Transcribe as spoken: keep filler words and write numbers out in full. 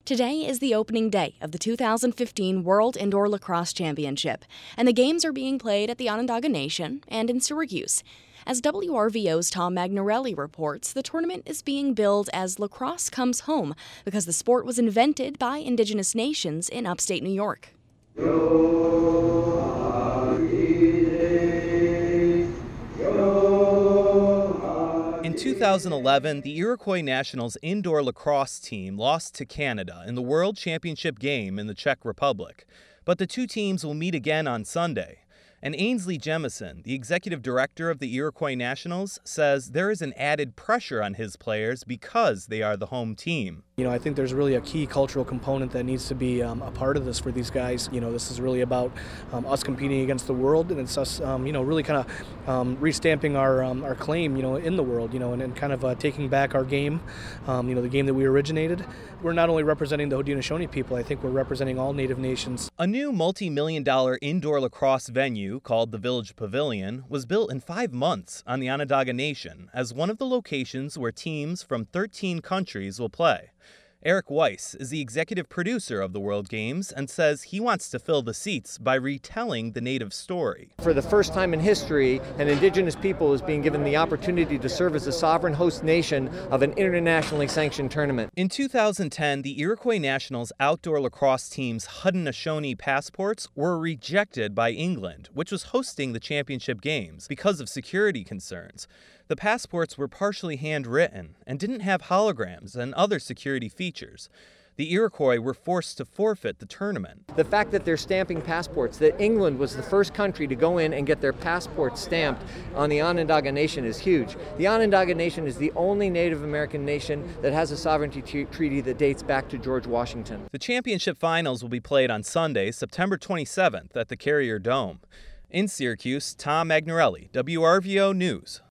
Today is the opening day of the two thousand fifteen World Indoor Lacrosse Championship, and the games are being played at the Onondaga Nation and in Syracuse. As W R V O's Tom Magnarelli reports, the tournament is being billed as Lacrosse Comes Home because the sport was invented by Indigenous nations in upstate New York. In two thousand eleven, the Iroquois Nationals indoor lacrosse team lost to Canada in the World Championship game in the Czech Republic. But the two teams will meet again on Sunday. And Ainsley Jemison, the executive director of the Iroquois Nationals, says there is an added pressure on his players because they are the home team. You know, I think there's really a key cultural component that needs to be um, a part of this for these guys. You know, this is really about um, us competing against the world, and it's us, um, you know, really kind of um, restamping our um, our claim, you know, in the world, you know, and, and kind of uh, taking back our game, um, you know, the game that we originated. We're not only representing the Haudenosaunee people, I think we're representing all Native nations. A new multi-million dollar indoor lacrosse venue called the Village Pavilion was built in five months on the Onondaga Nation as one of the locations where teams from thirteen countries will play. Eric Weiss is the executive producer of the World Games and says he wants to fill the seats by retelling the Native story. For the first time in history, an Indigenous people is being given the opportunity to serve as a sovereign host nation of an internationally sanctioned tournament. In two thousand ten, the Iroquois Nationals outdoor lacrosse team's Haudenosaunee passports were rejected by England, which was hosting the championship games, because of security concerns. The passports were partially handwritten and didn't have holograms and other security features. The Iroquois were forced to forfeit the tournament. The fact that they're stamping passports, that England was the first country to go in and get their passports stamped on the Onondaga Nation is huge. The Onondaga Nation is the only Native American nation that has a sovereignty t- treaty that dates back to George Washington. The championship finals will be played on Sunday, September twenty-seventh at the Carrier Dome. In Syracuse, Tom Magnarelli, W R V O News.